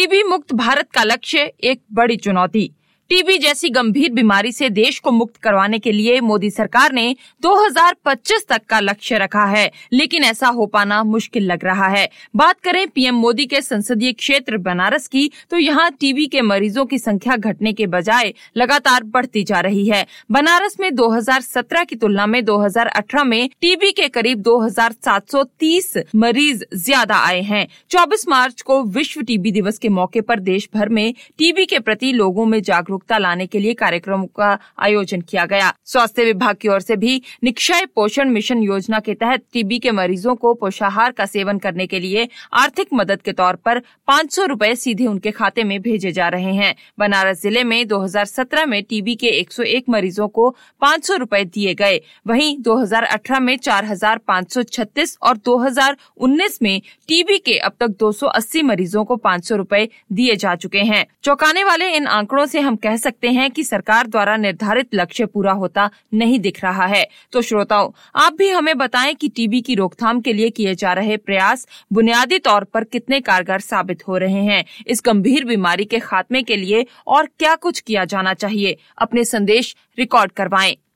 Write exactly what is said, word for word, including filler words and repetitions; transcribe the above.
TB मुक्त भारत का लक्ष्य एक बड़ी चुनौती। टीबी जैसी गंभीर बीमारी से देश को मुक्त करवाने के लिए मोदी सरकार ने दो हज़ार पच्चीस तक का लक्ष्य रखा है, लेकिन ऐसा हो पाना मुश्किल लग रहा है। बात करें पीएम मोदी के संसदीय क्षेत्र बनारस की, तो यहाँ टीबी के मरीजों की संख्या घटने के बजाय लगातार बढ़ती जा रही है। बनारस में दो हज़ार सत्रह की तुलना में दो हज़ार अठारह में टीबी के करीब दो हज़ार सात सौ तीस मरीज ज्यादा आए हैं। चौबीस मार्च को विश्व टीबी दिवस के मौके पर देश भर में टीबी के प्रति लोगों में जागरूकता लाने के लिए कार्यक्रमों का आयोजन किया गया। स्वास्थ्य विभाग की ओर से भी निक्षय पोषण मिशन योजना के तहत टीबी के मरीजों को पोषाहार का सेवन करने के लिए आर्थिक मदद के तौर पर पाँच सौ रुपए सीधे उनके खाते में भेजे जा रहे हैं। बनारस जिले में दो हज़ार सत्रह में टीबी के एक सौ एक मरीजों को पाँच सौ रुपए दिए गए। वहीं दो हज़ार अठारह में चार हज़ार पाँच सौ छत्तीस और दो हज़ार उन्नीस में टीबी के अब तक दो सौ अस्सी मरीजों को पाँच सौ रुपए दिए जा चुके हैं। चौंकाने वाले इन आंकड़ों से हम कह सकते हैं कि सरकार द्वारा निर्धारित लक्ष्य पूरा होता नहीं दिख रहा है। तो श्रोताओं, आप भी हमें बताएं कि टीबी की रोकथाम के लिए किए जा रहे प्रयास बुनियादी तौर पर कितने कारगर साबित हो रहे हैं। इस गंभीर बीमारी के खात्मे के लिए और क्या कुछ किया जाना चाहिए? अपने संदेश रिकॉर्ड करवाएं।